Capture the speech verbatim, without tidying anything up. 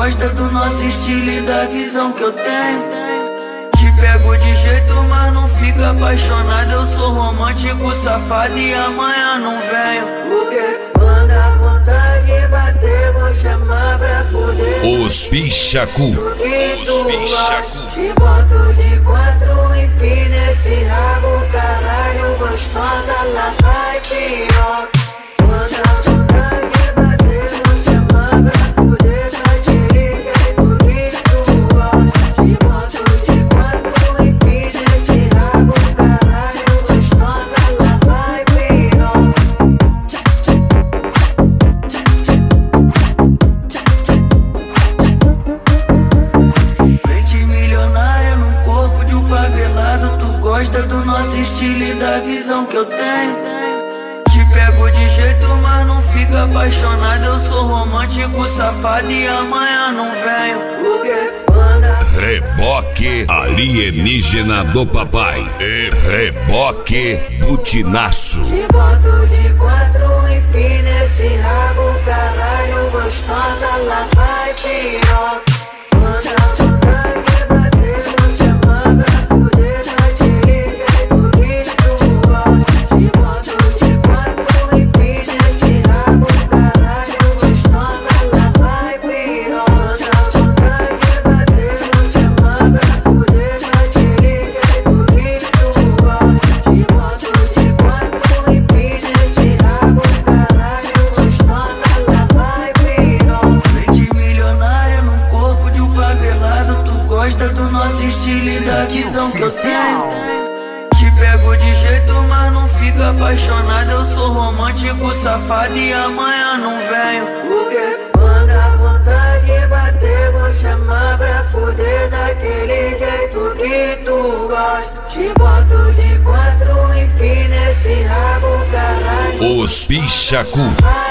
gosta do nosso estilo e da visão que eu tenho. Te pego de jeito, mas não fica apaixonado. Eu sou romântico, safado e amanhã não venho. Porque quando a vontade bater, vou chamar pra fuder. Os Bichacu. Os Bichacu. Te boto de quatro, empina esse rabo, caralho, gostosa, lá vai piroca. Quando a vontade bater, vou chamar pra fuder. Daquele jeito que tu gosta. Te boto de quatro, empina esse rabo, caralho, gostosa, lá vai piroca. Mente milionária no corpo de um favelado. Tu gosta do nosso estilo e da visão que eu tenho. Te pego de jeito, mas não fica apaixonado. Eu sou romântico, safado e amanhã não venho. Porque quando a Reboque alienígena do papai. E Reboque Butinaço. te boto de quatro, empina esse rabo, caralho, gostosa, lá vai piroca. Quando a vontade bater, vou chamar pra fuder. Daquele jeito que tu gosta. Te boto de quatro, empina esse rabo, caralho, gostosa, lá vai piroca. Quando a vontade bater, vou chamar pra fuder. Daquele jeito que tu gosta. Te boto de quatro, empina esse rabo, caralho, gostosa, lá vai piroca. Mente milionária no corpo de um favelado. Tu gosta do nosso estilo e da visão que eu tenho. Te pego de jeito, mas não fica apaixonado. Eu sou romântico, safado e amanhã não venho. Porque quando a vontade bater, vou chamar pra fuder. Daquele jeito que tu gosta. Te boto de quatro, empina esse rabo, caralho. Os Bichacu. Vai